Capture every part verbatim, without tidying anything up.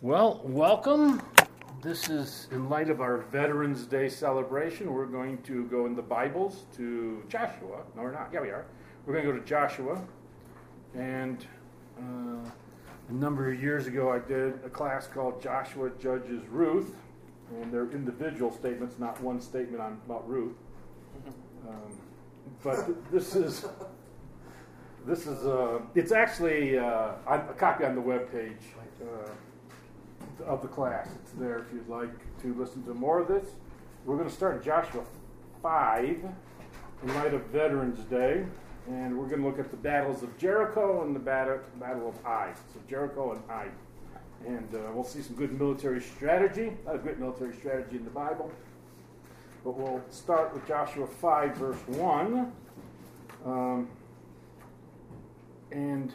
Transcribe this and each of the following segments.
Well, welcome. This is in light of our Veterans Day celebration. We're going to go in the Bibles to Joshua. No, we're not. Yeah, we are. We're going to go to Joshua. And uh, a number of years ago, I did a class called Joshua Judges Ruth. And they're individual statements, not one statement on, about Ruth. Um, but th- this is... This is, uh, it's actually uh, a copy on the webpage uh, of the class. It's there if you'd like to listen to more of this. We're going to start in Joshua five in light of Veterans Day, and we're going to look at the battles of Jericho and the battle, battle of Ai. So Jericho and Ai. And uh, we'll see some good military strategy, not a great military strategy in the Bible. But we'll start with Joshua five, verse one. Um, And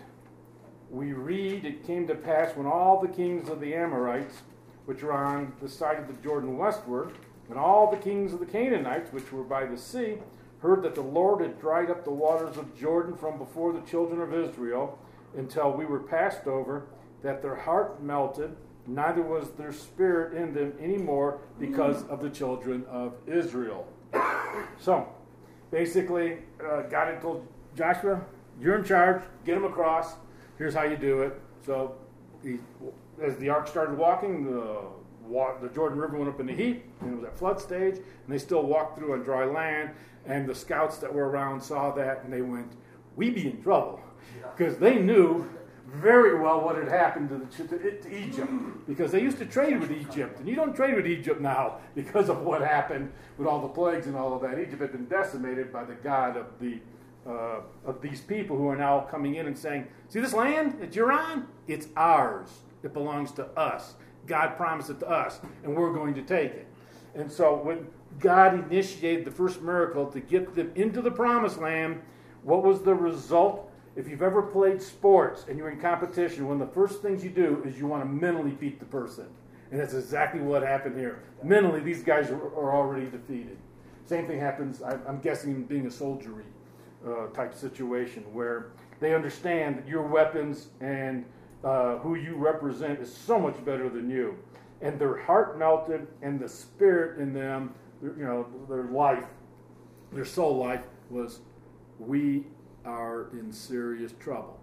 we read, it came to pass when all the kings of the Amorites, which were on the side of the Jordan westward, and all the kings of the Canaanites, which were by the sea, heard that the Lord had dried up the waters of Jordan from before the children of Israel, until we were passed over, that their heart melted, neither was their spirit in them any more because of the children of Israel. So, basically, uh, God had told Joshua, you're in charge, get them across, here's how you do it. So he, as the ark started walking, the, the Jordan River went up in the heat, and it was at flood stage, and they still walked through on dry land, and the scouts that were around saw that, and they went, we be in trouble. Because they knew very well what had happened to, the, to, to Egypt, because they used to trade with Egypt, and you don't trade with Egypt now because of what happened with all the plagues and all of that. Egypt had been decimated by the God of the Uh, of these people who are now coming in and saying, see this land that you're on? It's ours. It belongs to us. God promised it to us, and we're going to take it. And so when God initiated the first miracle to get them into the promised land, what was the result? If you've ever played sports and you're in competition, one of the first things you do is you want to mentally beat the person. And that's exactly what happened here. Mentally, these guys are, are already defeated. Same thing happens, I'm guessing, being a soldiery Uh, type situation where they understand that your weapons and uh, who you represent is so much better than you, and their heart melted, and the spirit in them, you know, their life, their soul life was, we are in serious trouble.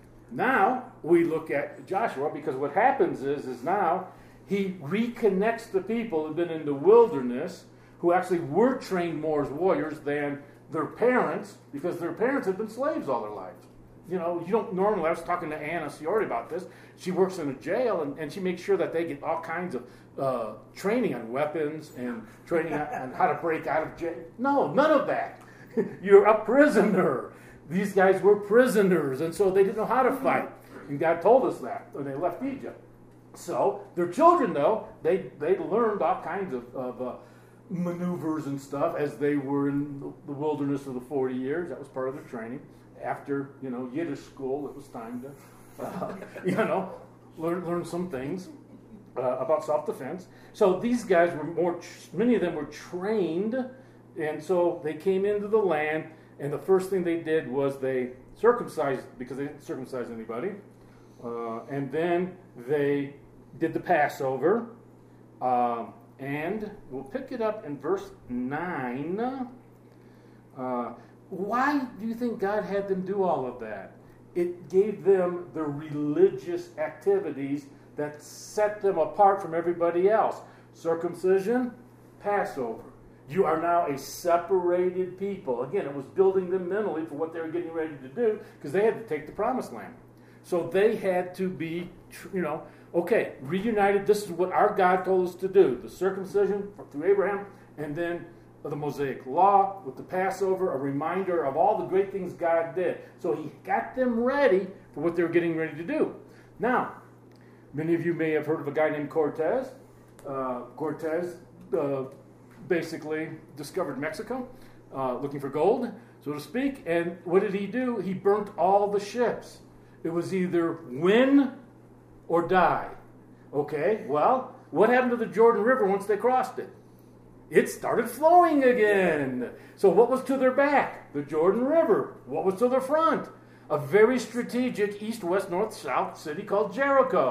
Now we look at Joshua, because what happens is, is now he reconnects the people who've been in the wilderness, who actually were trained more as warriors than their parents, because their parents had been slaves all their lives. You know, you don't normally, I was talking to Anna Ciori about this, she works in a jail, and, and she makes sure that they get all kinds of uh, training on weapons and training on, on how to break out of jail. No, none of that. You're a prisoner. These guys were prisoners, and so they didn't know how to fight. And God told us that when they left Egypt. So, their children, though, they, they learned all kinds of, of uh, maneuvers and stuff as they were in the wilderness for the forty years. That was part of their training. After, you know, Yiddish school, it was time to, uh, you know, learn learn some things uh, about self-defense. So these guys were more, many of them were trained, and so they came into the land, and the first thing they did was they circumcised, because they didn't circumcise anybody, uh, and then they did the Passover, um, and we'll pick it up in verse nine. Uh, why do you think God had them do all of that? It gave them the religious activities that set them apart from everybody else. Circumcision, Passover. You are now a separated people. Again, it was building them mentally for what they were getting ready to do, because they had to take the promised land. So they had to be, you know, okay, reunited. This is what our God told us to do. The circumcision through Abraham, and then the Mosaic Law with the Passover, a reminder of all the great things God did. So he got them ready for what they were getting ready to do. Now, many of you may have heard of a guy named Cortez. Uh, Cortez uh, basically discovered Mexico, uh, looking for gold, so to speak. And what did he do? He burnt all the ships. It was either win or die. Okay, well, what happened to the Jordan River once they crossed it? It started flowing again. So what was to their back? The Jordan River. What was to their front? A very strategic east, west, north, south city called Jericho.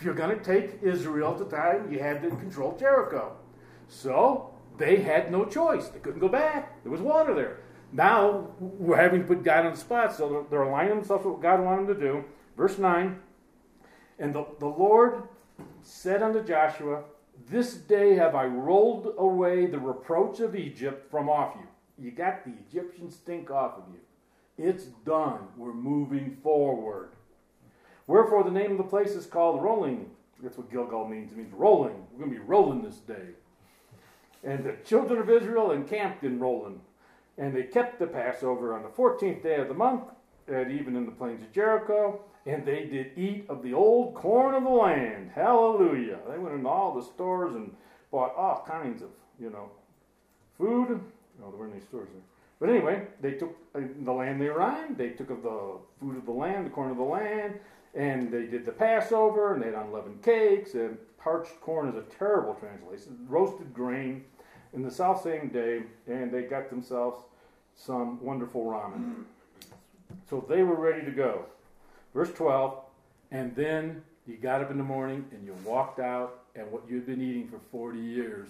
if you're going to take Israel at the time, you had to control Jericho. So they had no choice. They couldn't go back. There was water there. Now we're having to put God on the spot, so they're, they're aligning themselves with what God wanted them to do. Verse nine, and the, the Lord said unto Joshua, this day have I rolled away the reproach of Egypt from off you. You got the Egyptian stink off of you. It's done. We're moving forward. Wherefore the name of the place is called Rolling. That's what Gilgal means. It means rolling. We're going to be rolling this day. And the children of Israel encamped in Rolling. And they kept the Passover on the fourteenth day of the month, at even in the plains of Jericho. And they did eat of the old corn of the land. Hallelujah. They went into all the stores and bought all kinds of, you know, food. Oh, there weren't any stores there. But anyway, they took uh, the land they were on. They took of the food of the land, the corn of the land. And they did the Passover, and they had unleavened cakes. And parched corn is a terrible translation. Roasted grain in the self same day. And they got themselves some wonderful ramen. So they were ready to go. Verse twelve, and then you got up in the morning and you walked out, and what you'd been eating for forty years.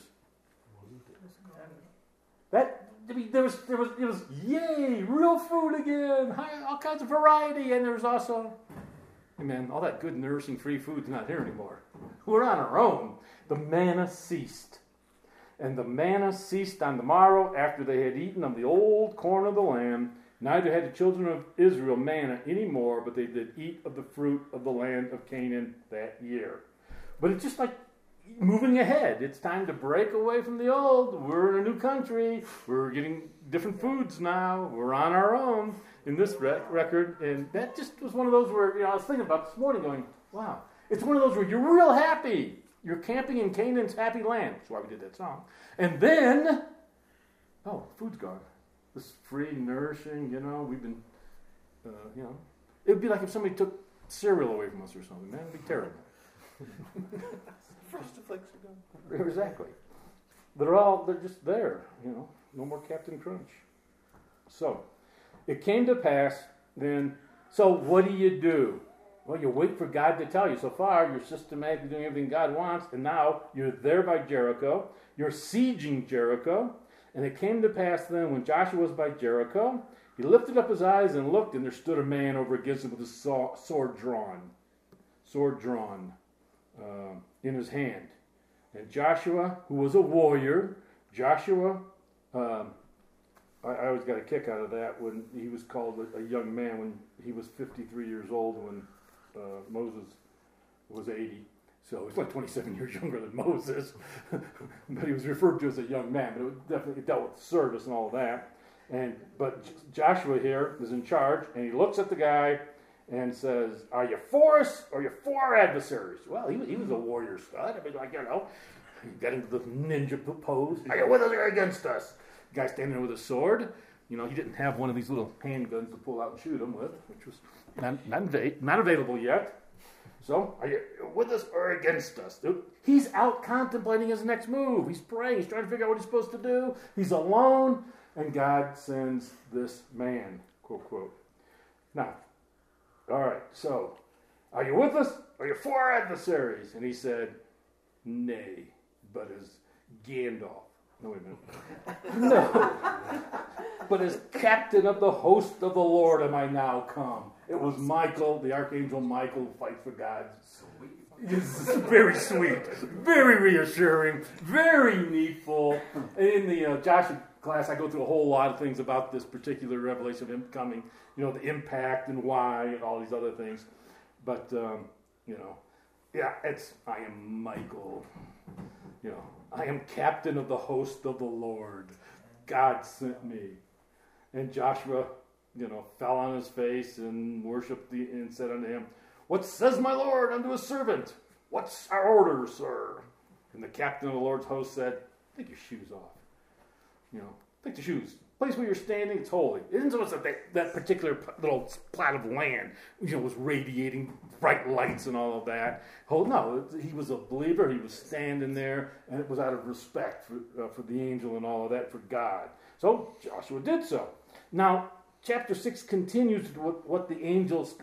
That I mean, there was there was it was yay, real food again, all kinds of variety, and there was also, amen, all that good nourishing free food's not here anymore. We're on our own. The manna ceased. And the manna ceased on the morrow after they had eaten of the old corn of the land. Neither had the children of Israel manna any more, but they did eat of the fruit of the land of Canaan that year. But it's just like moving ahead. It's time to break away from the old. We're in a new country. We're getting different foods now. We're on our own in this rec- record. And that just was one of those where, you know, I was thinking about this morning going, wow. It's one of those where you're real happy. You're camping in Canaan's happy land. That's why we did that song. And then, oh, food's gone. This free, nourishing, you know, we've been, uh, you know. It would be like if somebody took cereal away from us or something, man. It would be terrible. Frosted Flakes are gone. Exactly. They're all, they're just there, you know. No more Captain Crunch. So, it came to pass then, so what do you do? Well, you wait for God to tell you. So far, you're systematically doing everything God wants, and now you're there by Jericho. You're sieging Jericho. And it came to pass then, when Joshua was by Jericho, he lifted up his eyes and looked, and there stood a man over against him with his sword drawn, sword drawn uh, in his hand. And Joshua, who was a warrior, Joshua, um, I, I always got a kick out of that when he was called a, a young man when he was fifty-three years old when uh, Moses was eighty. So he's like twenty-seven years younger than Moses, but he was referred to as a young man. But it definitely dealt with service and all of that. And but Joshua here is in charge, and he looks at the guy and says, "Are you for us or are you for our adversaries?" Well, he, he was a warrior stud. I mean, like, you know, he got into the ninja pose. Are you with us or against us? The guy standing there with a sword. You know, he didn't have one of these little handguns to pull out and shoot him with, which was not not, not available yet. So, are you with us or against us? He's out contemplating his next move. He's praying. He's trying to figure out what he's supposed to do. He's alone, and God sends this man, quote, quote. Now, all right, so, are you with us or are you for our adversaries? And he said, nay, but as Gandalf. No, wait a minute. No. But as captain of the host of the Lord am I now come. It was Michael, the archangel Michael, who fights for God. Sweet. It's very sweet, very reassuring, very needful. In the uh, Joshua class, I go through a whole lot of things about this particular revelation of him coming, you know, the impact and why and all these other things. But, um, you know, yeah, it's, I am Michael, you know, I am captain of the host of the Lord. God sent me. And Joshua, you know, fell on his face and worshipped the, and said unto him, what says my Lord unto his servant? What's our order, sir? And the captain of the Lord's host said, take your shoes off. You know, take the shoes. The place where you're standing, it's holy. It isn't so much that that, that particular little plot of land, you know, was radiating bright lights and all of that. Oh, no, he was a believer. He was standing there, and it was out of respect for, uh, for the angel and all of that, for God. So Joshua did so. Now, chapter six continues with what the angels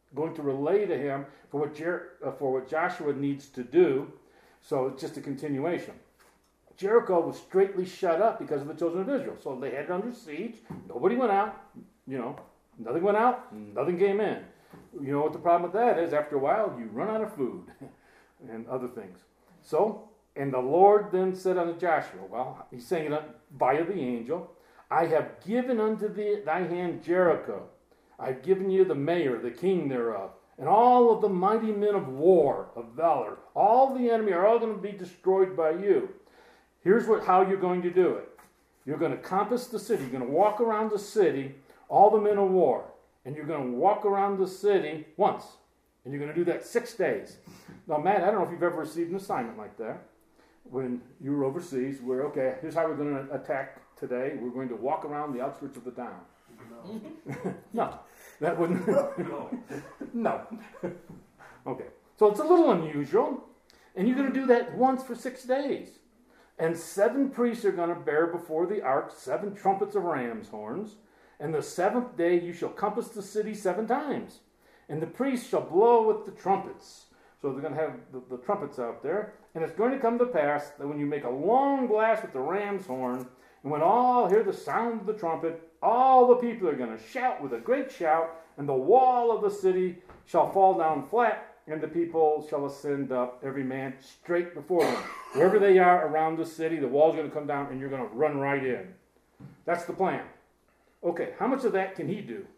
going to relay to him for what, Jer- uh, for what Joshua needs to do. So it's just a continuation. Jericho was straightly shut up because of the children of Israel. So they had it under siege. Nobody went out. You know, nothing went out. Nothing came in. You know what the problem with that is? After a while, you run out of food and other things. So, and the Lord then said unto Joshua, well, he's saying it via the angel, I have given unto thee thy hand Jericho. I have given you the mayor, the king thereof, and all of the mighty men of war, of valor. All the enemy are all going to be destroyed by you. Here's what, how you're going to do it. You're going to compass the city. You're going to walk around the city, all the men of war. And you're going to walk around the city once. And you're going to do that six days. Now, Matt, I don't know if you've ever received an assignment like that. When you were overseas, where, okay, here's how we're going to attack today. We're going to walk around the outskirts of the town. No. No. That wouldn't. No. No. Okay. So it's a little unusual. And you're going to do that once for six days. And seven priests are going to bear before the ark seven trumpets of ram's horns. And the seventh day you shall compass the city seven times. And the priests shall blow with the trumpets. So they're going to have the, the trumpets out there. And it's going to come to pass that when you make a long blast with the ram's horn, and when all hear the sound of the trumpet, all the people are going to shout with a great shout, and the wall of the city shall fall down flat, and the people shall ascend up, every man straight before them. Wherever they are around the city, the wall's going to come down, and you're going to run right in. That's the plan. Okay, how much of that can he do?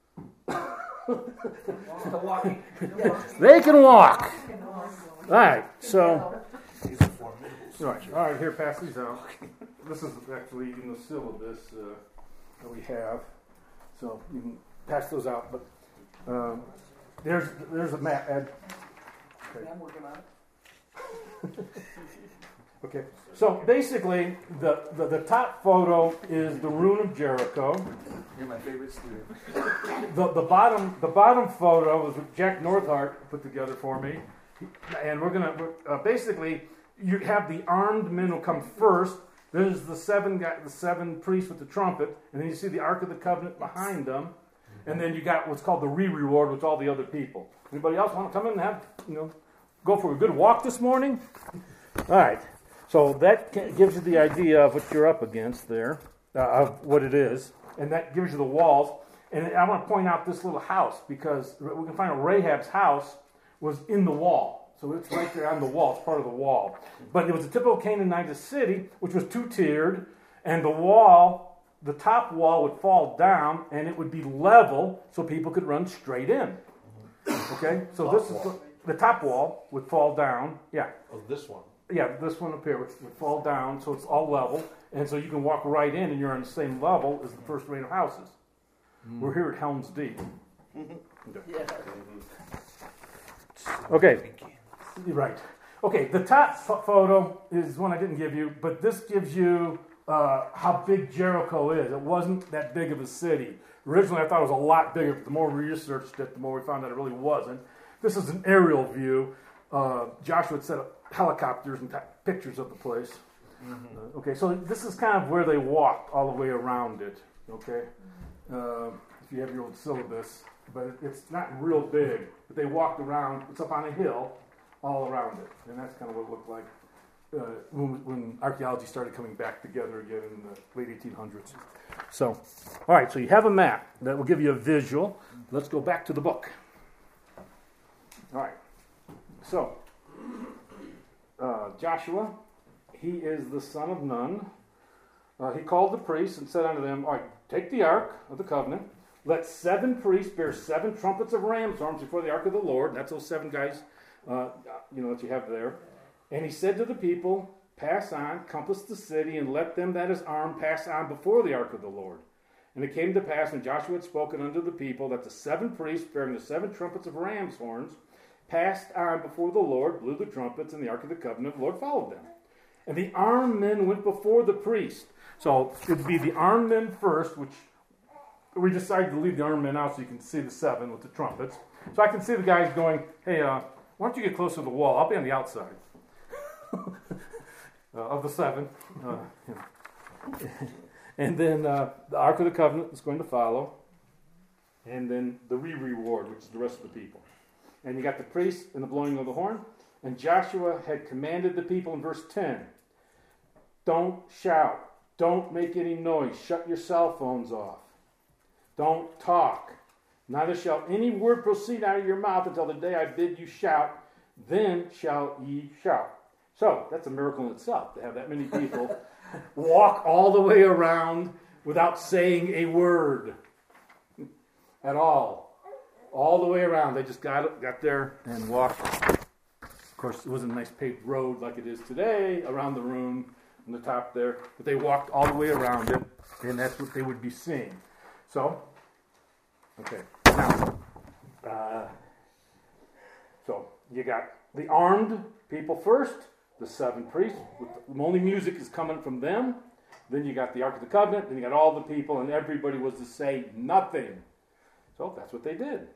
They can walk. All right, so. All right, all right, here, pass these out. This is actually in the syllabus uh, that we have, so you can pass those out. But um, there's there's a map, Ed. Okay. I'm working on it. Okay, so basically, the, the, the top photo is the ruin of Jericho. You're my favorite student. The the bottom the bottom photo was what Jack Northart put together for me, and we're gonna uh, basically you have the armed men will come first. There's the seven guy, the seven priests with the trumpet, and then you see the Ark of the Covenant behind them, and then you got what's called the re-reward, with all the other people. Anybody else want to come in and have you know go for a good walk this morning? All right. So that gives you the idea of what you're up against there, uh, of what it is. And that gives you the walls. And I want to point out this little house, because we can find out Rahab's house was in the wall. So it's right there on the wall. It's part of the wall. But it was a typical Canaanite city, which was two-tiered. And the wall, the top wall would fall down, and it would be level so people could run straight in. Okay? So this is the, the top wall would fall down. Yeah. Oh, this one. Yeah, this one up here would, would fall down, so it's all level, and so you can walk right in, and you're on the same level as the first range of houses. Mm. We're here at Helms Deep. Okay. Yeah. Okay, right. Okay, the top f- photo is one I didn't give you, but this gives you uh, how big Jericho is. It wasn't that big of a city. Originally, I thought it was a lot bigger, but the more we researched it, the more we found that it really wasn't. This is an aerial view. Uh, Joshua had set up helicopters and t- pictures of the place. Mm-hmm. Uh, okay, so this is kind of where they walked all the way around it. Okay, uh, if you have your old syllabus, but it, it's not real big. But they walked around. It's up on a hill, all around it, and that's kind of what it looked like uh, when, when archaeology started coming back together again in the late eighteen hundreds. So, all right, so you have a map that will give you a visual. Let's go back to the book. All right, so. Uh, Joshua, he is the son of Nun. Uh, he called the priests and said unto them, all right, take the ark of the covenant. Let seven priests bear seven trumpets of ram's horns before the ark of the Lord. That's those seven guys, uh, you know, that you have there. And he said to the people, pass on, compass the city, and let them that is armed pass on before the ark of the Lord. And it came to pass, when Joshua had spoken unto the people, that the seven priests bearing the seven trumpets of ram's horns passed on before the Lord, blew the trumpets, and the ark of the covenant of the Lord followed them. And the armed men went before the priest. So it would be the armed men first, which we decided to leave the armed men out so you can see the seven with the trumpets. So I can see the guys going, hey, uh, why don't you get closer to the wall? I'll be on the outside uh, of the seven. Uh, you know. And then uh, the ark of the covenant is going to follow. and then the re-reward, which is the rest of the people. And you got the priest and the blowing of the horn. And Joshua had commanded the people in verse ten, don't shout, don't make any noise, shut your cell phones off, don't talk, neither shall any word proceed out of your mouth until the day I bid you shout, then shall ye shout. So, that's a miracle in itself, to have that many people walk all the way around without saying a word at all. All the way around. They just got got there and walked. Of course, it wasn't a nice paved road like it is today around the room on the top there, but they walked all the way around it, and that's what they would be seeing. So, okay. Now, uh, so you got the armed people first, the seven priests. With the only music is coming from them. Then you got the Ark of the Covenant. Then you got all the people, and everybody was to say nothing. So that's what they did.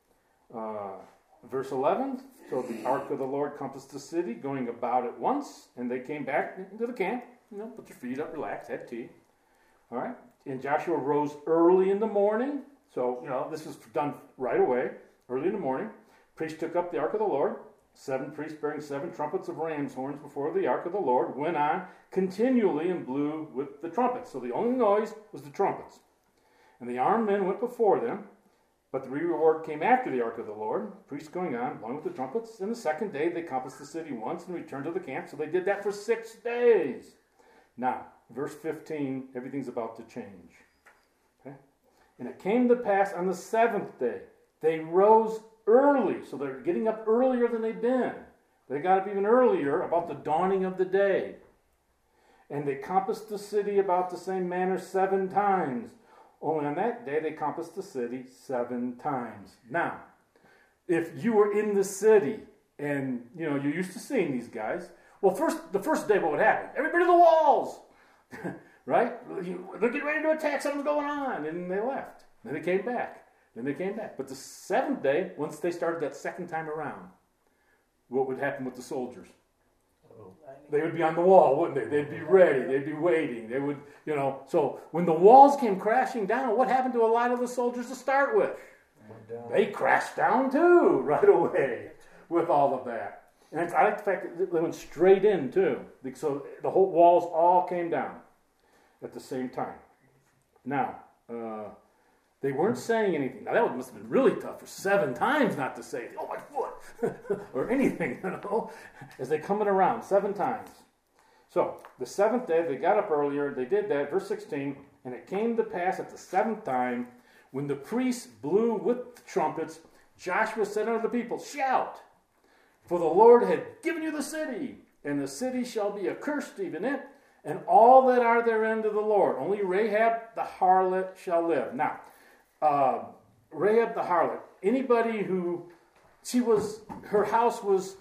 Uh, verse eleven, so the ark of the Lord compassed the city, going about it once, and they came back into the camp. You know, put your feet up, relax, had tea. All right. And Joshua rose early in the morning. So, you know, this was done right away, early in the morning. Priests took up the ark of the Lord. Seven priests bearing seven trumpets of ram's horns before the ark of the Lord went on continually and blew with the trumpets. So the only noise was the trumpets. And the armed men went before them. But the reward came after the ark of the Lord, priests going on, along with the trumpets. And the second day they compassed the city once and returned to the camp. So they did that for six days. Now, verse fifteen, everything's about to change. Okay? And it came to pass on the seventh day, they rose early. So they're getting up earlier than they'd been. They got up even earlier, about the dawning of the day. And they compassed the city about the same manner seven times. Only on that day they compassed the city seven times. Now, if you were in the city and you know you're used to seeing these guys, well, first the first day what would happen? Everybody to the walls, right? They're getting ready to attack. Something's going on, and they left. Then they came back. Then they came back. But the seventh day, once they started that second time around, what would happen with the soldiers? They would be on the wall, wouldn't they? They'd be ready. They'd be waiting. They would, you know. So when the walls came crashing down, what happened to a lot of the soldiers to start with? They crashed down too right away with all of that. And it's, I like the fact that they went straight in too. So the whole walls all came down at the same time. Now, uh, they weren't saying anything. Now that must have been really tough for seven times not to say, oh my foot, or anything, you know, as they coming around seven times. So the seventh day, they got up earlier, they did that, verse sixteen, and it came to pass at the seventh time, when the priests blew with the trumpets, Joshua said unto the people, shout, for the Lord had given you the city, and the city shall be accursed, even it, and all that are therein to the Lord. Only Rahab the harlot shall live. Now, uh, Rahab the harlot, anybody who, she was, her house was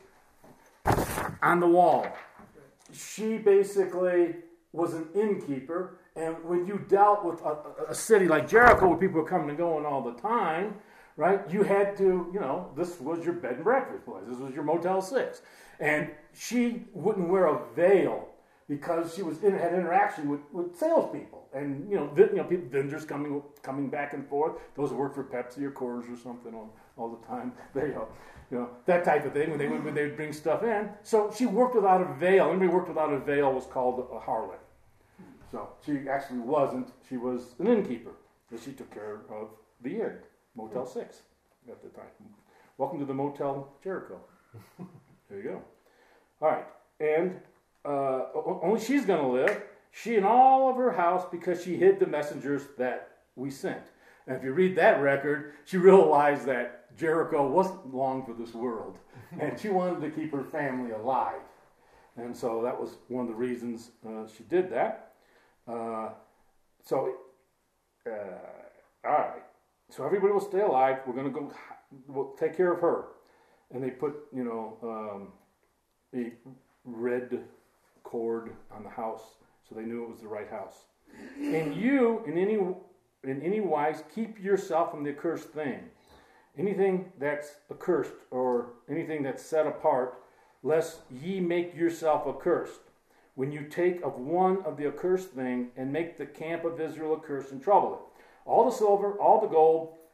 on the wall. She basically was an innkeeper, and when you dealt with a, a city like Jericho, where people were coming and going all the time, right, you had to, you know, this was your bed and breakfast place. This was your Motel six. And she wouldn't wear a veil because she was in, had interaction with, with salespeople. And, you know, vi- you know, people, vendors coming coming back and forth. Those who work for Pepsi or Coors or something all, all the time. They, uh, you know, that type of thing when they would when they would bring stuff in. So she worked without a veil. Anybody who worked without a veil was called a harlot. So she actually wasn't. She was an innkeeper. So she took care of the inn, Motel six at the time. Welcome to the Motel Jericho. There you go. All right. And uh, only she's going to live. She and all of her house, because she hid the messengers that we sent. And if you read that record, she realized that Jericho wasn't long for this world. And she wanted to keep her family alive. And so that was one of the reasons uh, she did that. Uh, so, uh, all right. So everybody will stay alive. We're going to go, we'll take care of her. And they put, you know, um, a red cord on the house so they knew it was the right house. And you, in any in any wise, keep yourself from the accursed thing. Anything that's accursed or anything that's set apart, lest ye make yourself accursed. When you take of one of the accursed thing and make the camp of Israel accursed and trouble it. All the silver, all the gold,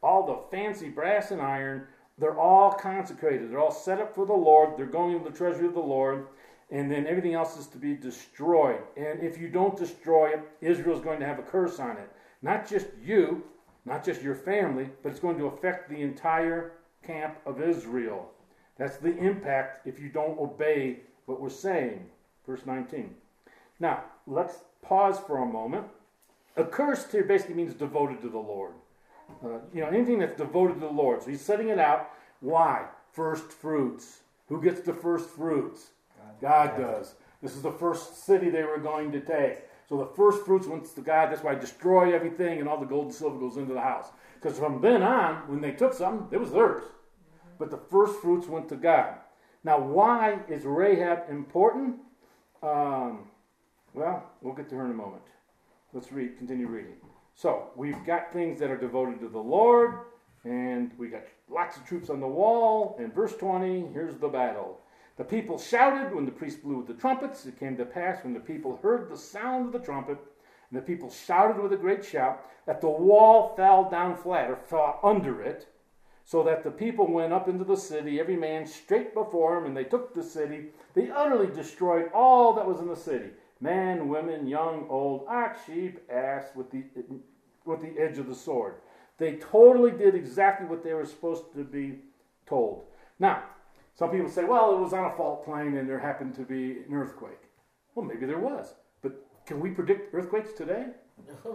all the fancy brass and iron, they're all consecrated. They're all set up for the Lord. They're going into the treasury of the Lord. And then everything else is to be destroyed. And if you don't destroy it, Israel's going to have a curse on it. Not just you, not just your family, but it's going to affect the entire camp of Israel. That's the impact if you don't obey what we're saying. Verse nineteen. Now, let's pause for a moment. Accursed here basically means devoted to the Lord. Uh, you know, anything that's devoted to the Lord. So he's setting it out. Why? First fruits. Who gets the first fruits? God does. This is the first city they were going to take. So the first fruits went to God. That's why I destroy everything and all the gold and silver goes into the house. Because from then on, when they took something, it was theirs. But the first fruits went to God. Now, why is Rahab important? Um, well, we'll get to her in a moment. Let's read. Continue reading. So we've got things that are devoted to the Lord, and we got lots of troops on the wall. And verse twenty, here's the battle. The people shouted when the priest blew with the trumpets. It came to pass when the people heard the sound of the trumpet, and the people shouted with a great shout, that the wall fell down flat, or fell under it, so that the people went up into the city, every man straight before him, and they took the city. They utterly destroyed all that was in the city, man, women, young, old, ox, sheep, ass, with the, with the edge of the sword. They totally did exactly what they were supposed to be told. Now, some people say, well, it was on a fault plane and there happened to be an earthquake. Well, maybe there was. But can we predict earthquakes today? No.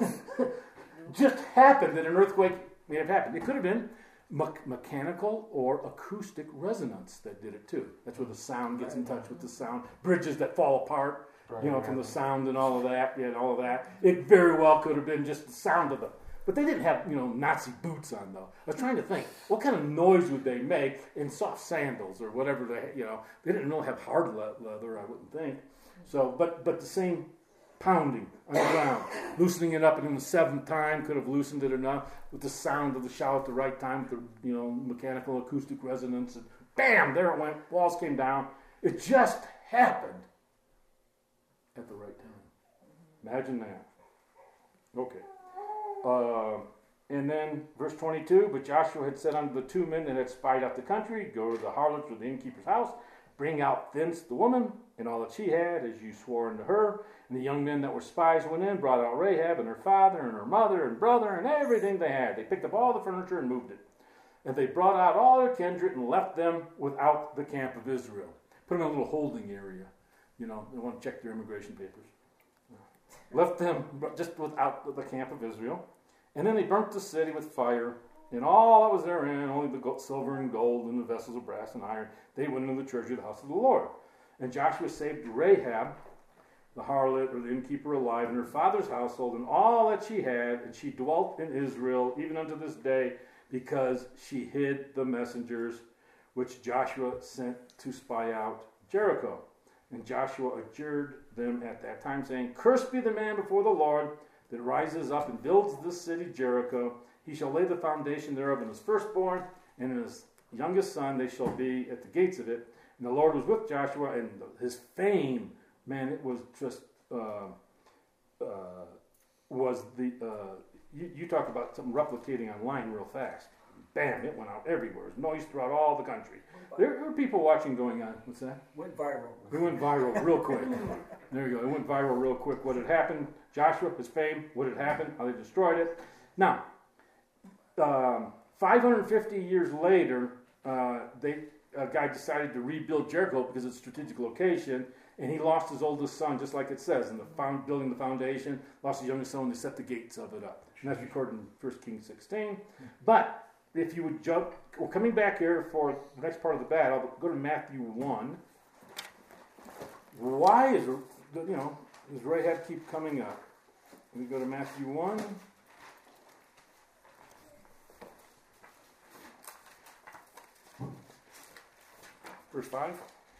Just happened that an earthquake may have happened. It could have been me- mechanical or acoustic resonance that did it too. That's where the sound gets in touch with the sound. Bridges that fall apart, you know, from the sound and all of that, yeah, and all of that. It very well could have been just the sound of the... But they didn't have, you know, Nazi boots on, though. I was trying to think, what kind of noise would they make in soft sandals or whatever they, you know. They didn't really have hard le- leather, I wouldn't think. So, but but the same pounding on the ground, loosening it up, and in the seventh time could have loosened it enough with the sound of the shout at the right time, with the, you know, mechanical acoustic resonance, and bam, there it went. Walls came down. It just happened at the right time. Imagine that. Okay. Uh, and then verse twenty-two, but Joshua had said unto the two men that had spied out the country, go to the harlot or the innkeeper's house, bring out thence the woman and all that she had, as you swore unto her. And the young men that were spies went in, brought out Rahab and her father and her mother and brother and everything they had. They picked up all the furniture and moved it. And they brought out all their kindred and left them without the camp of Israel. Put them in a little holding area. You know, they want to check their immigration papers. Left them just without the camp of Israel. And then they burnt the city with fire, and all that was therein, only the gold, silver and gold and the vessels of brass and iron, they went into the treasury of the house of the Lord. And Joshua saved Rahab, the harlot or the innkeeper, alive in her father's household, and all that she had, and she dwelt in Israel even unto this day, because she hid the messengers which Joshua sent to spy out Jericho. And Joshua adjured them at that time, saying, cursed be the man before the Lord that rises up and builds this city Jericho. He shall lay the foundation thereof in his firstborn, and in his youngest son they shall be at the gates of it. And the Lord was with Joshua, and his fame, man, it was just, uh, uh, was the, uh, you, you talk about something replicating online real fast. Bam, it went out everywhere. There's noise throughout all the country. There were people watching going on. What's that? Went viral. It went viral real quick. There you go. It went viral real quick. What had happened? Joshua, his fame, what had happened, how they destroyed it. Now, um, five hundred fifty years later, uh, they a guy decided to rebuild Jericho because it's a strategic location, and he lost his oldest son, just like it says, in the found, building the foundation, lost his youngest son, and they set the gates of it up. And that's recorded in First Kings sixteen. But if you would jump, we're coming back here for the next part of the battle, go to Matthew one. Why is, you know, does Rahab keep coming up? We go to Matthew one. Verse five.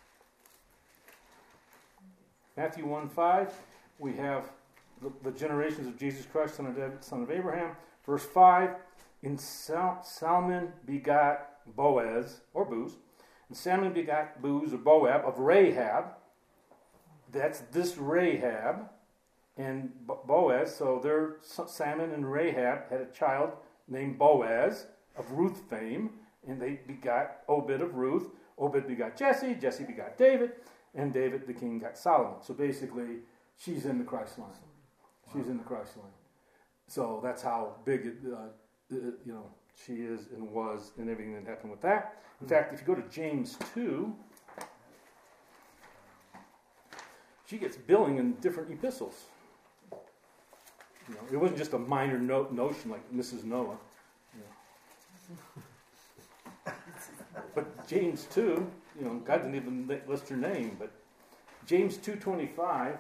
Matthew one five. We have the, the generations of Jesus Christ, son of David, son of Abraham. Verse five. In Sal- Salmon begot Boaz, or Booz. And Salmon begot Booz, or Boab, of Rahab. That's this Rahab. And Boaz, so their Salmon and Rahab had a child named Boaz of Ruth fame, and they begot Obed of Ruth. Obed begot Jesse, Jesse begot David, and David the king got Solomon. So basically, she's in the Christ line. She's in the Christ line. So that's how big it, uh, it, you know, she is and was, and everything that happened with that. In fact, if you go to James two, she gets billing in different epistles. You know, it wasn't just a minor no- notion like Missus Noah. You know. But James two, you know, God didn't even list her name, but James two twenty-five,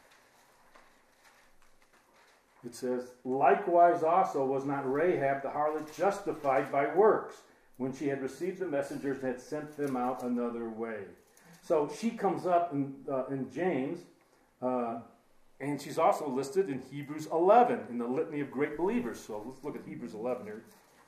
it says, likewise also was not Rahab the harlot justified by works when she had received the messengers and had sent them out another way. So she comes up in, uh, in James, uh, and she's also listed in Hebrews eleven in the litany of great believers. So let's look at Hebrews eleven here.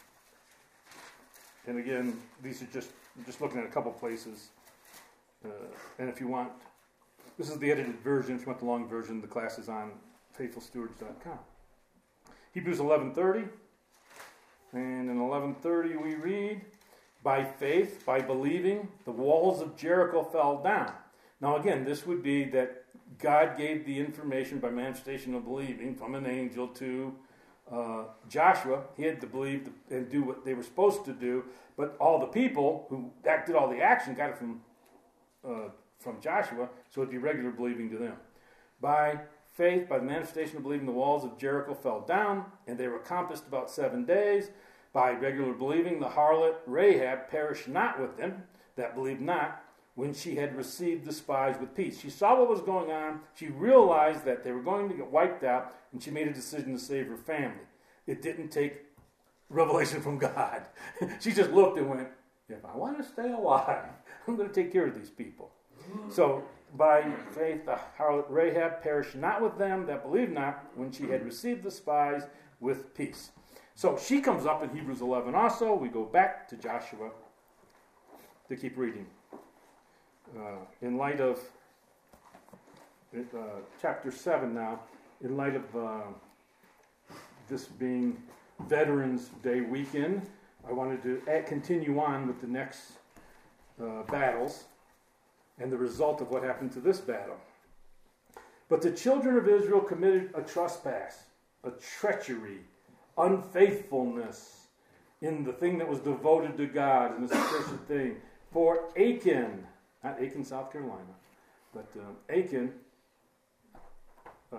And again, these are just I'm just looking at a couple places. Uh, and if you want, this is the edited version. If you want the long version, the class is on faithful stewards dot com. Hebrews eleven thirty. And in eleven thirty we read, by faith, by believing, the walls of Jericho fell down. Now again, this would be that God gave the information by manifestation of believing from an angel to uh, Joshua. He had to believe and do what they were supposed to do, but all the people who did all the action got it from uh, from Joshua, so it'd be regular believing to them. By faith, by the manifestation of believing, the walls of Jericho fell down, and they were compassed about seven days. By regular believing, the harlot Rahab perished not with them that believed not, when she had received the spies with peace. She saw what was going on. She realized that they were going to get wiped out, and she made a decision to save her family. It didn't take revelation from God. She just looked and went, if I want to stay alive, I'm going to take care of these people. So, by faith, the harlot Rahab perished not with them that believed not, when she had received the spies with peace. So she comes up in Hebrews eleven also. We go back to Joshua to keep reading. Uh, in light of uh, chapter seven now, in light of uh, this being Veterans Day weekend, I wanted to add, continue on with the next uh, battles and the result of what happened to this battle. But the children of Israel committed a trespass, a treachery, unfaithfulness in the thing that was devoted to God, and this accursed thing. For Achan, not Aiken, South Carolina, but uh, Achan, uh,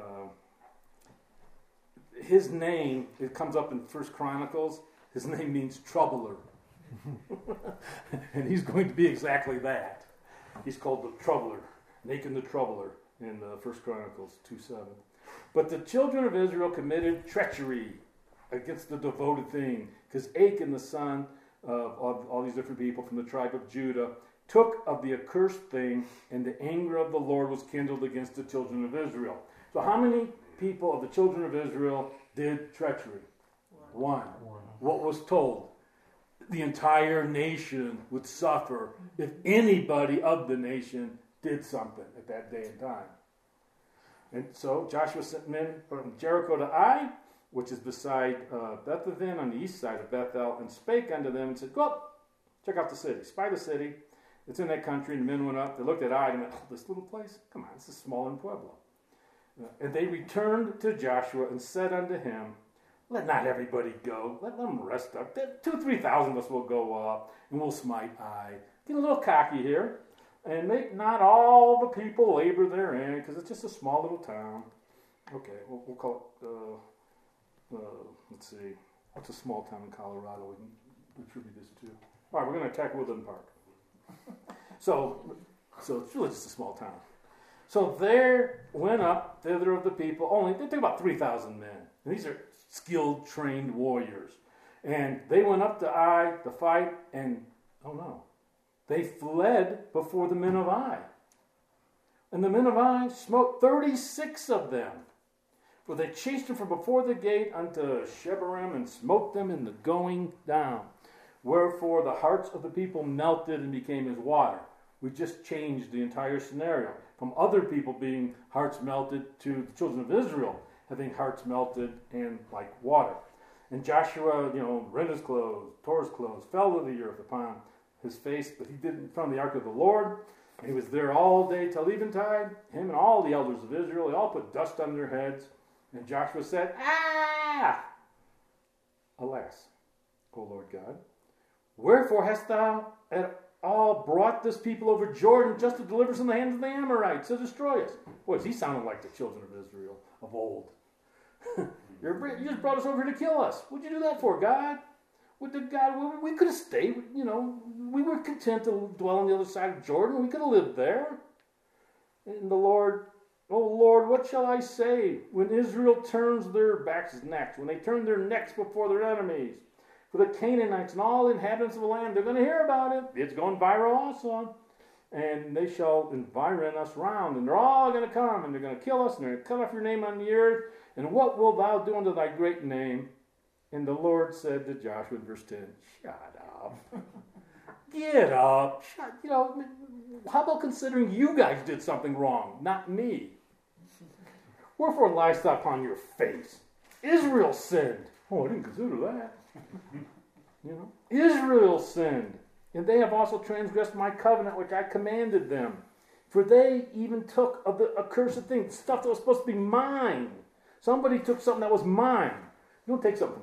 his name, it comes up in First Chronicles, his name means troubler. And he's going to be exactly that. He's called the troubler, Achan the troubler, in uh, First Chronicles two seven. But the children of Israel committed treachery against the devoted thing, because Achan, the son of, of all these different people from the tribe of Judah, took of the accursed thing, and the anger of the Lord was kindled against the children of Israel. So how many people of the children of Israel did treachery? One. One. What was told? The entire nation would suffer if anybody of the nation did something at that day and time. And so Joshua sent men from Jericho to Ai, which is beside uh, Bethlehem on the east side of Bethel, and spake unto them and said, go up, check out the city, spy the city. It's in that country. And the men went up, they looked at Ai and went, oh, this little place? Come on, this is small in Pueblo. Uh, and they returned to Joshua and said unto him, let not everybody go. Let them rest up. Two, three thousand of us will go up, and we'll smite Ai. Get a little cocky here, and make not all the people labor therein, because it's just a small little town. Okay, we'll, we'll call it, uh, uh, let's see, what's a small town in Colorado we can attribute this to? All right, we're going to attack Woodland Park. so, so it's really just a small town. So there went up thither of the people, only, they took about three thousand men. And these are skilled, trained warriors. And they went up to Ai to fight, and, oh no, they fled before the men of Ai. And the men of Ai smote thirty-six of them. For they chased them from before the gate unto Shebarim, and smote them in the going down. Wherefore the hearts of the people melted and became as water. We just changed the entire scenario. From other people being hearts melted to the children of Israel having hearts melted and like water. And Joshua, you know, rent his clothes, tore his clothes, fell to the earth upon his face, but he did it in front of the ark of the Lord. And he was there all day till eventide. Him and all the elders of Israel, they all put dust on their heads. And Joshua said, Ah! Alas, O Lord God, wherefore hast thou at all brought this people over Jordan just to deliver us in the hands of the Amorites to destroy us? Boy, he sounded like the children of Israel of old. You're, you just brought us over here to kill us. What'd you do that for, God? What did God? We, we could have stayed. You know, we were content to dwell on the other side of Jordan. We could have lived there. And the Lord, oh Lord, what shall I say when Israel turns their backs necks, when they turn their necks before their enemies? For the Canaanites and all the inhabitants of the land, they're going to hear about it. It's going viral also. And they shall environ us round, and they're all going to come, and they're going to kill us, and they're going to cut off your name on the earth. And what wilt thou do unto thy great name? And the Lord said to Joshua in verse ten, shut up. Get up. Shut, you know, how about considering you guys did something wrong, not me? Wherefore liest thou upon your face? Israel sinned. Oh, I didn't consider that. You know, Israel sinned, and they have also transgressed my covenant which I commanded them. For they even took of the accursed thing, stuff that was supposed to be mine. Somebody took something that was mine. You don't take something from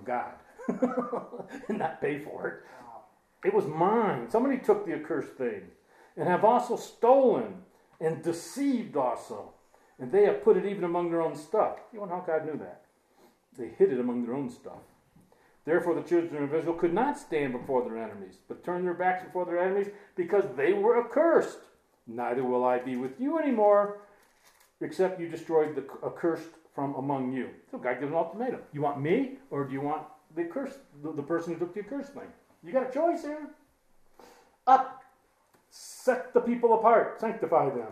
God and not pay for it. It was mine. Somebody took the accursed thing, and have also stolen and deceived also. And they have put it even among their own stuff. You wonder how God knew that? They hid it among their own stuff. Therefore the children of Israel could not stand before their enemies, but turned their backs before their enemies, because they were accursed. Neither will I be with you anymore, except you destroyed the accursed from among you. So God gives an ultimatum. You want me, or do you want the accursed, the, the person who took the accursed thing? You got a choice here. Up, set the people apart, sanctify them.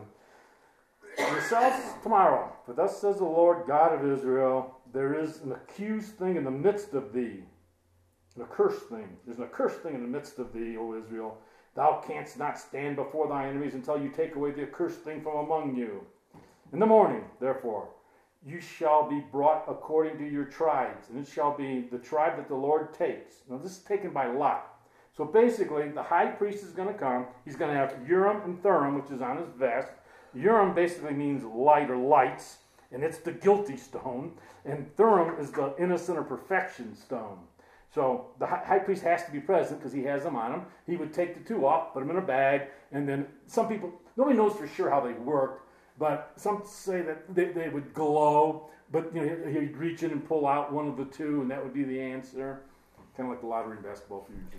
Yourselves tomorrow. For thus says the Lord God of Israel, there is an accused thing in the midst of thee. An accursed thing. There's an accursed thing in the midst of thee, O Israel. Thou canst not stand before thy enemies until you take away the accursed thing from among you. In the morning, therefore, you shall be brought according to your tribes, and it shall be the tribe that the Lord takes. Now this is taken by lot. So basically, the high priest is going to come. He's going to have Urim and Thummim, which is on his vest. Urim basically means light or lights, and it's the guilty stone. And Thummim is the innocent or perfection stone. So the high priest has to be present because he has them on him. He would take the two off, put them in a bag, and then some people, nobody knows for sure how they worked, but some say that they, they would glow, but you know, he'd reach in and pull out one of the two, and that would be the answer. Kind of like the lottery in basketball for you.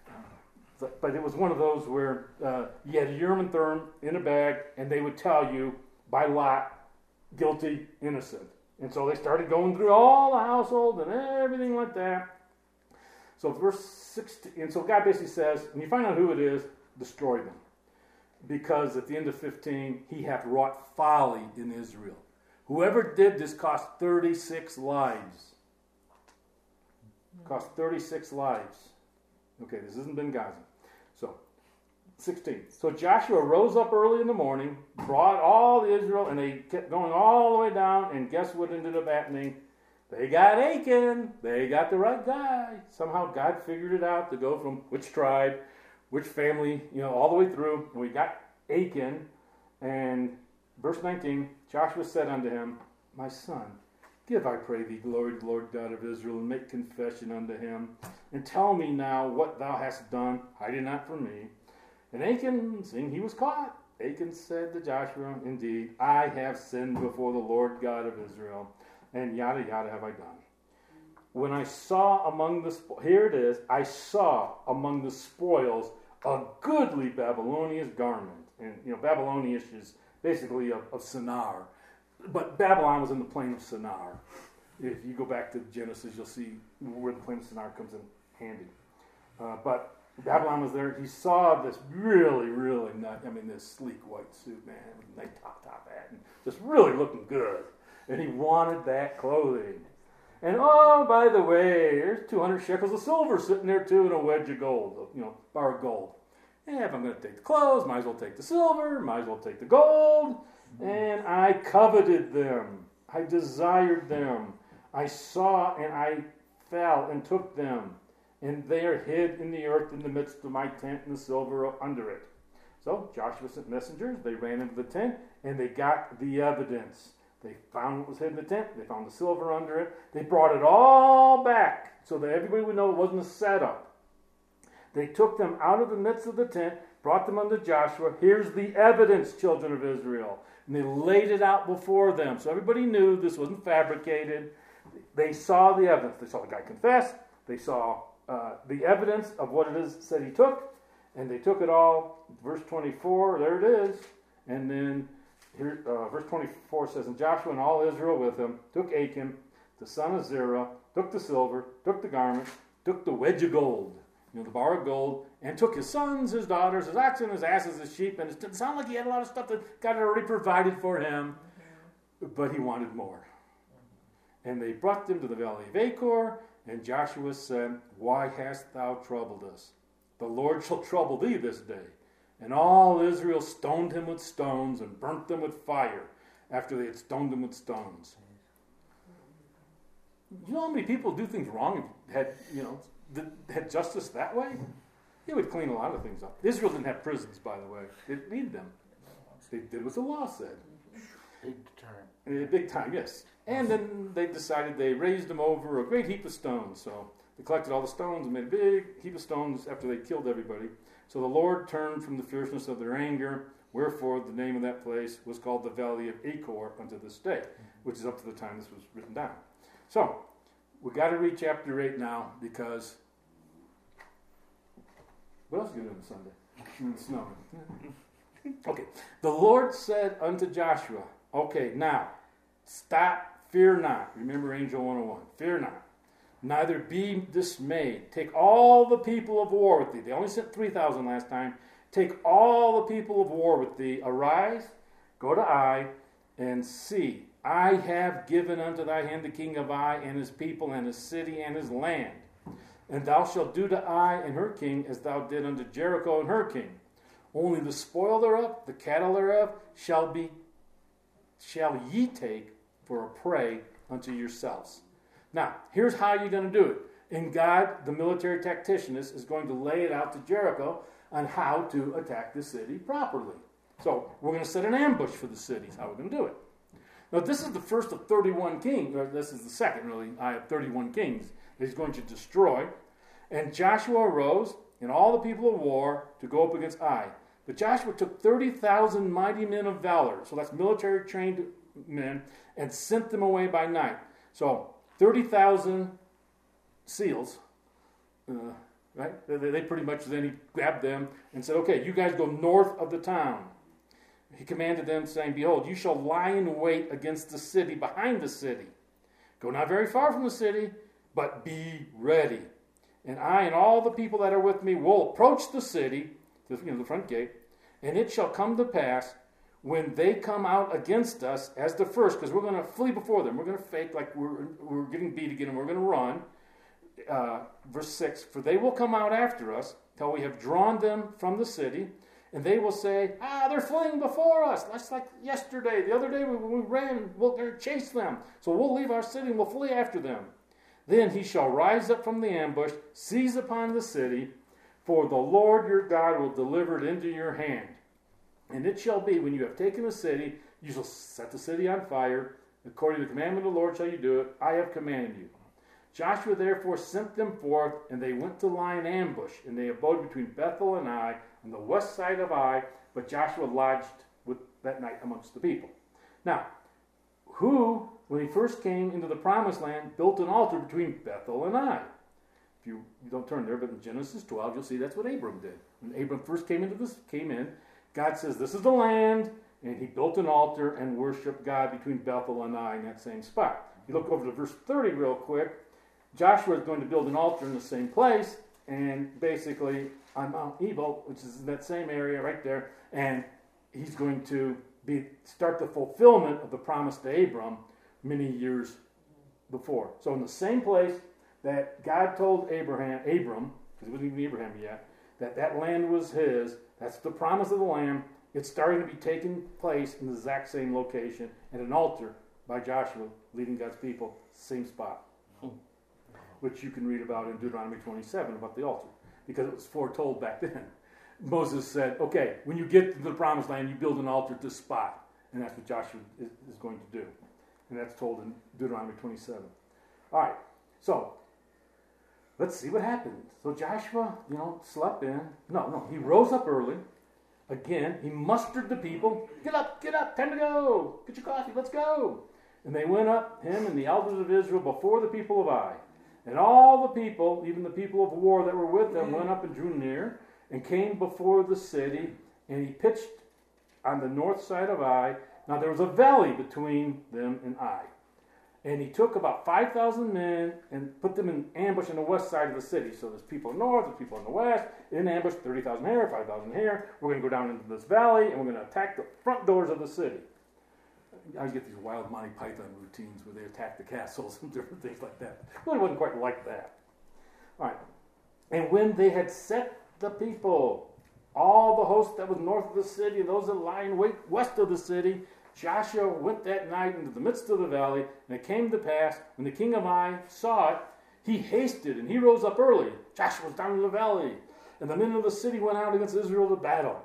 So, but it was one of those where uh, you had Urim and Thummim in a bag, and they would tell you by lot, guilty, innocent. And so they started going through all the household and everything like that. So verse sixteen, and so God basically says, when you find out who it is, destroy them. Because at the end of fifteen, he hath wrought folly in Israel. Whoever did this cost thirty-six lives. Cost thirty-six lives. Okay, this isn't Benghazi. So, sixteen. So Joshua rose up early in the morning, brought all the Israel, and they kept going all the way down, and guess what ended up happening? They got Achan. They got the right guy. Somehow God figured it out to go from which tribe, which family, you know, all the way through. And we got Achan. And verse nineteen, Joshua said unto him, my son, give, I pray thee, glory to the Lord God of Israel, and make confession unto him. And tell me now what thou hast done. Hide it not from me. And Achan, seeing he was caught, Achan said to Joshua, indeed, I have sinned before the Lord God of Israel. And yada yada have I done. When I saw among the, spo- here it is, I saw among the spoils a goodly Babylonian garment. And, you know, Babylonian is basically of, of Shinar. But Babylon was in the plain of Shinar. If you go back to Genesis, you'll see where the plain of Shinar comes in handy. Uh, but Babylon was there. He saw this really, really nice, I mean, this sleek white suit, man, with a nice top, top hat, and just really looking good. And he wanted that clothing. And oh, by the way, there's two hundred shekels of silver sitting there too, and a wedge of gold, you know, bar of gold. Yeah, if I'm going to take the clothes, might as well take the silver, might as well take the gold. And I coveted them. I desired them. I saw and I fell and took them, and they are hid in the earth in the midst of my tent, and the silver under it. So Joshua sent messengers. They ran into the tent, and they got the evidence. They found what was hid in the tent. They found the silver under it. They brought it all back so that everybody would know it wasn't a setup. They took them out of the midst of the tent, brought them unto Joshua. Here's the evidence, children of Israel. And they laid it out before them. So everybody knew this wasn't fabricated. They saw the evidence. They saw the guy confess. They saw uh, the evidence of what it is said he took. And they took it all. Verse twenty-four, there it is. And then here, uh, verse twenty-four says, and Joshua and all Israel with him took Achan, the son of Zerah, took the silver, took the garment, took the wedge of gold, you know, the bar of gold, and took his sons, his daughters, his oxen, his asses, his sheep. And it didn't sound like he had a lot of stuff that God had already provided for him, but he wanted more. And they brought them to the valley of Achor, and Joshua said, why hast thou troubled us? The Lord shall trouble thee this day. And all Israel stoned him with stones and burnt them with fire after they had stoned him with stones. You know how many people do things wrong and had, you know, had justice that way? It would clean a lot of things up. Israel didn't have prisons, by the way. They didn't need them. They did what the law said. Big time. Uh, big time, yes. And then they decided they raised them over a great heap of stones. So they collected all the stones and made a big heap of stones after they killed everybody. So the Lord turned from the fierceness of their anger, wherefore the name of that place was called the Valley of Achor unto this day, which is up to the time this was written down. So we got to read chapter eight now, because what else are you doing on Sunday? It's snowing. Okay. The Lord said unto Joshua, okay, now stop, fear not. Remember Angel one oh one. Fear not. Neither be dismayed. Take all the people of war with thee. They only sent three thousand last time. Take all the people of war with thee. Arise, go to Ai, and see. I have given unto thy hand the king of Ai, and his people, and his city, and his land. And thou shalt do to Ai and her king as thou did unto Jericho and her king. Only the spoil thereof, the cattle thereof, shall be, shall ye take for a prey unto yourselves. Now, here's how you're going to do it. And God, the military tactician, is, is going to lay it out to Jericho on how to attack the city properly. So we're going to set an ambush for the cities. How we're going to do it. Now, this is the first of thirty-one kings, or this is the second, really, I have thirty-one kings that he's going to destroy. And Joshua arose, and all the people of war, to go up against Ai. But Joshua took thirty thousand mighty men of valor, so that's military trained men, and sent them away by night. So thirty thousand seals, uh, right? They, they pretty much, then he grabbed them and said, okay, you guys go north of the town. He commanded them, saying, behold, you shall lie in wait against the city, behind the city. Go not very far from the city, but be ready. And I and all the people that are with me will approach the city, the, you know, the front gate, and it shall come to pass when they come out against us as the first, because we're going to flee before them. We're going to fake like we're, we're getting beat again, and we're going to run. Uh, verse six, for they will come out after us till we have drawn them from the city, and they will say, ah, they're fleeing before us. That's like yesterday. The other day when we ran, we'll chase them. So we'll leave our city and we'll flee after them. Then he shall rise up from the ambush, seize upon the city, for the Lord your God will deliver it into your hand. And it shall be, when you have taken the city, you shall set the city on fire. According to the commandment of the Lord shall you do it. I have commanded you. Joshua therefore sent them forth, and they went to lie in ambush. And they abode between Bethel and Ai, on the west side of Ai. But Joshua lodged with that night amongst the people. Now, who, when he first came into the promised land, built an altar between Bethel and Ai? If you, you don't turn there, but in Genesis twelve, you'll see that's what Abram did. When Abram first came into this, came in, God says, this is the land, and he built an altar and worshiped God between Bethel and Ai in that same spot. You look over to verse thirty real quick. Joshua is going to build an altar in the same place, and basically on Mount Ebal, which is in that same area right there, and he's going to be start the fulfillment of the promise to Abram many years before. So in the same place that God told Abraham, Abram, because he wasn't even Abraham yet, that that land was his, that's the promise of the Lamb. It's starting to be taking place in the exact same location, and an altar by Joshua leading God's people, same spot. which you can read about in Deuteronomy twenty-seven about the altar, because it was foretold back then. Moses said, okay, when you get to the promised land, you build an altar at this spot. And that's what Joshua is, is going to do. And that's told in Deuteronomy twenty-seven. All right, so let's see what happened. So Joshua, you know, slept in. No, no, he rose up early. Again, he mustered the people. Get up, get up, time to go. Get your coffee, let's go. And they went up, him and the elders of Israel, before the people of Ai. And all the people, even the people of war that were with them, went up and drew near and came before the city. And he pitched on the north side of Ai. Now there was a valley between them and Ai. And he took about five thousand men and put them in ambush on the west side of the city. So there's people in the north, there's people in the west. In ambush, thirty thousand here, five thousand here. We're going to go down into this valley, and we're going to attack the front doors of the city. I get these wild Monty Python routines where they attack the castles and different things like that. It really wasn't quite like that. All right. And when they had set the people, all the host that was north of the city, and those that lie in wait west of the city, Joshua went that night into the midst of the valley, and it came to pass, when the king of Ai saw it, he hasted, and he rose up early. Joshua was down in the valley, and the men of the city went out against Israel to battle,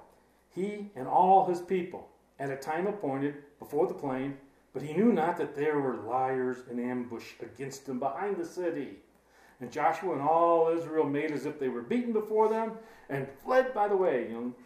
he and all his people, at a time appointed, before the plain, but he knew not that there were liars in ambush against him behind the city. And Joshua and all Israel made as if they were beaten before them, and fled by the way, you know,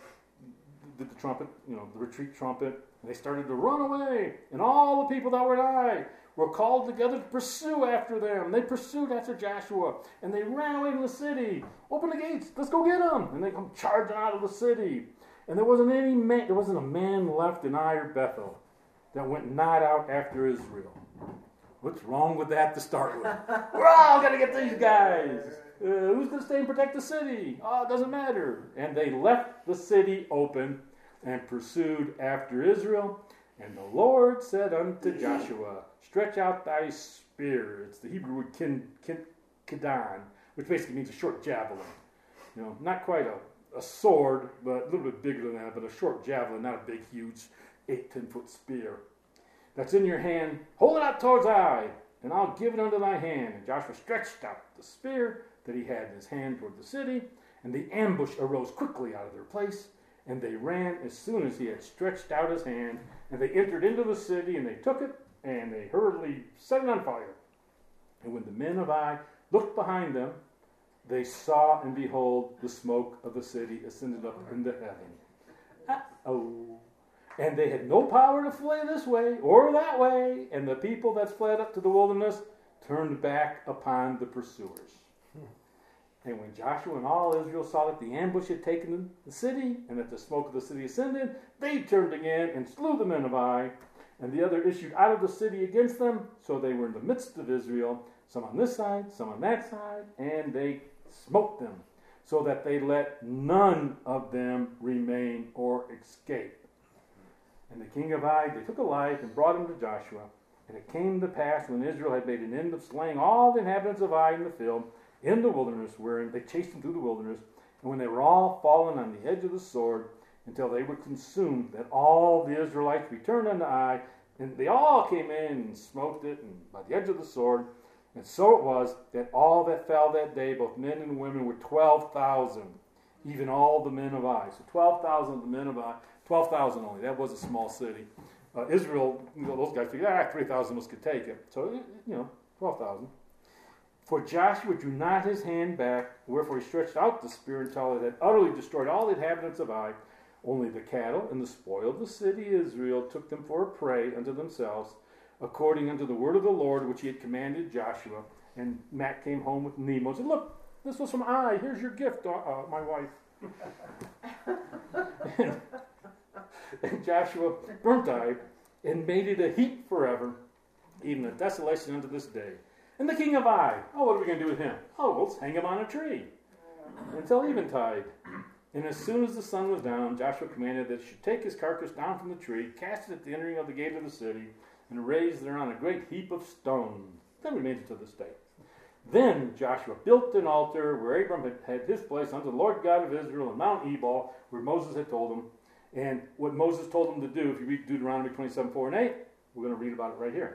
did the trumpet, you know, the retreat trumpet. And they started to run away. And all the people that were at Ai were called together to pursue after them. They pursued after Joshua. And they ran away from the city. Open the gates. Let's go get them. And they come charging out of the city. And there wasn't any man, there wasn't a man left in Ai or Bethel that went not out after Israel. What's wrong with that to start with? We're all going to get these guys. Uh, who's going to stay and protect the city? Oh, it doesn't matter. And they left the city open and pursued after Israel. And the Lord said unto Joshua, stretch out thy spear. It's the Hebrew word kin, kin, kidan, which basically means a short javelin. You know, not quite a, a sword, but a little bit bigger than that, but a short javelin, not a big, huge eight, ten foot spear. That's in your hand. Hold it out towards Ai, and I'll give it unto thy hand. And Joshua stretched out the spear that he had in his hand toward the city, and the ambush arose quickly out of their place, and they ran as soon as he had stretched out his hand, and they entered into the city, and they took it, and they hurriedly set it on fire. And when the men of Ai looked behind them, they saw, and behold, the smoke of the city ascended up into heaven. Uh-oh. And they had no power to flee this way or that way, and the people that fled up to the wilderness turned back upon the pursuers. And when Joshua and all Israel saw that the ambush had taken the city, and that the smoke of the city ascended, they turned again and slew the men of Ai, and the other issued out of the city against them. So they were in the midst of Israel, some on this side, some on that side, and they smote them, so that they let none of them remain or escape. And the king of Ai, they took a life and brought him to Joshua. And it came to pass, when Israel had made an end of slaying all the inhabitants of Ai in the field, in the wilderness, wherein they chased them through the wilderness, and when they were all fallen on the edge of the sword, until they were consumed, that all the Israelites returned unto Ai, and they all came in and smote it, and by the edge of the sword. And so it was that all that fell that day, both men and women, were twelve thousand, even all the men of Ai. So twelve thousand of the men of Ai, twelve thousand only. That was a small city. Uh, Israel, you know, those guys figured, ah, three thousand of us could take it. So, you know, twelve thousand. For Joshua drew not his hand back, wherefore he stretched out the spear until it had utterly destroyed all the inhabitants of Ai. Only the cattle and the spoil of the city Israel took them for a prey unto themselves, according unto the word of the Lord which he had commanded Joshua. And Matt came home with Nemo and said, look, this was from Ai. Here's your gift, uh, my wife. and, and Joshua burnt Ai and made it a heap forever, even a desolation unto this day. And the king of Ai, oh, what are we going to do with him? Oh, let's hang him on a tree until eventide. And as soon as the sun was down, Joshua commanded that he should take his carcass down from the tree, cast it at the entering of the gate of the city, and raise thereon a great heap of stones. That remains to this day. Then Joshua built an altar where Abram had, had his place unto the Lord God of Israel on Mount Ebal, where Moses had told him. And what Moses told him to do, if you read Deuteronomy twenty-seven, four and eight, we're going to read about it right here.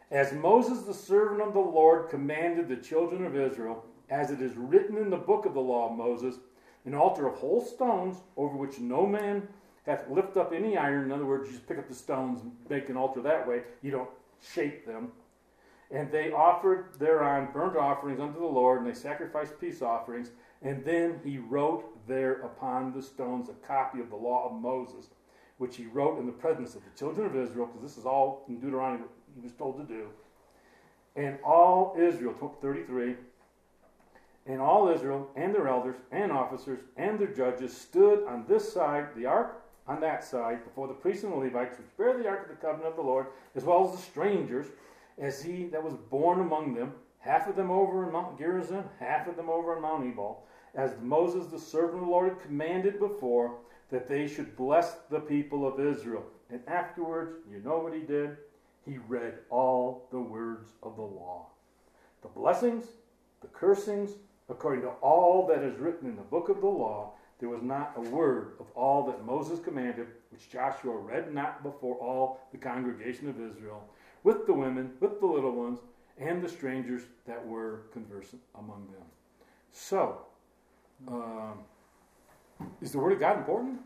As Moses, the servant of the Lord, commanded the children of Israel, as it is written in the book of the law of Moses, an altar of whole stones, over which no man hath lift up any iron. In other words, you just pick up the stones and make an altar that way. You don't shape them. And they offered thereon burnt offerings unto the Lord, and they sacrificed peace offerings. And then he wrote there upon the stones a copy of the law of Moses, which he wrote in the presence of the children of Israel, because this is all in Deuteronomy what he was told to do. And all Israel, thirty-three, and all Israel and their elders and officers and their judges stood on this side, the ark on that side, before the priests and the Levites, which bear the ark of the covenant of the Lord, as well as the strangers, as he that was born among them, half of them over in Mount Gerizim, half of them over in Mount Ebal, as Moses the servant of the Lord had commanded before, that they should bless the people of Israel. And afterwards, you know what he did? He read all the words of the law. The blessings, the cursings, according to all that is written in the book of the law, there was not a word of all that Moses commanded, which Joshua read not before all the congregation of Israel, with the women, with the little ones, and the strangers that were conversant among them. So, um, is the word of God important?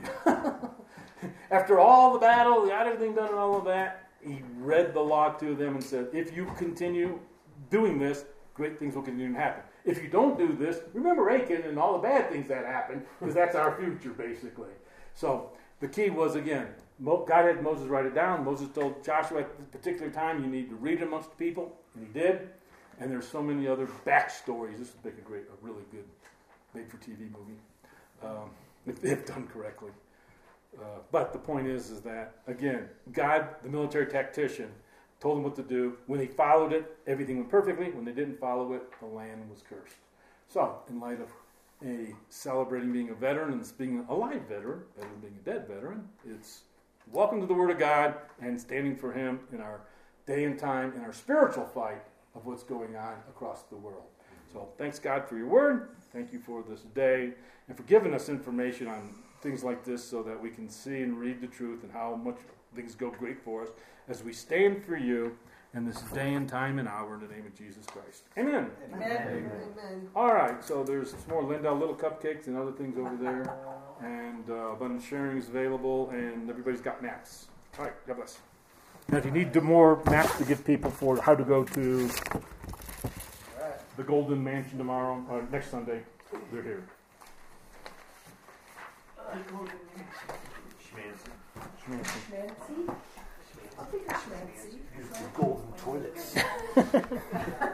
After all the battle, he got everything done and all of that, he read the law to them and said, if you continue doing this, great things will continue to happen. If you don't do this, remember Achan and all the bad things that happened, because that's our future, basically. So the key was, again, God had Moses write it down. Moses told Joshua at this particular time, you need to read it amongst the people, and he did. And there's so many other backstories. This would make a great, a really good made-for-T V movie, um, if, if done correctly. Uh, but the point is, is that, again, God, the military tactician, told them what to do. When they followed it, everything went perfectly. When they didn't follow it, the land was cursed. So, in light of a celebrating being a veteran and being a live veteran, better than being a dead veteran, it's welcome to the Word of God and standing for Him in our day and time, in our spiritual fight of what's going on across the world. So, thanks God for your Word. Thank you for this day and for giving us information on things like this so that we can see and read the truth and how much things go great for us as we stand for you in this day and time and hour in the name of Jesus Christ. Amen. Amen. Amen. Amen. All right, so there's some more Lindell little cupcakes and other things over there. And uh, a bunch of sharing is available, and everybody's got maps. All right, God bless. Now, if you need more maps to give people for how to go to the Golden Mansion tomorrow, or next Sunday, they're here. Schmancy. Schmancy. Schmancy? I'll take a schmancy. Golden toilets.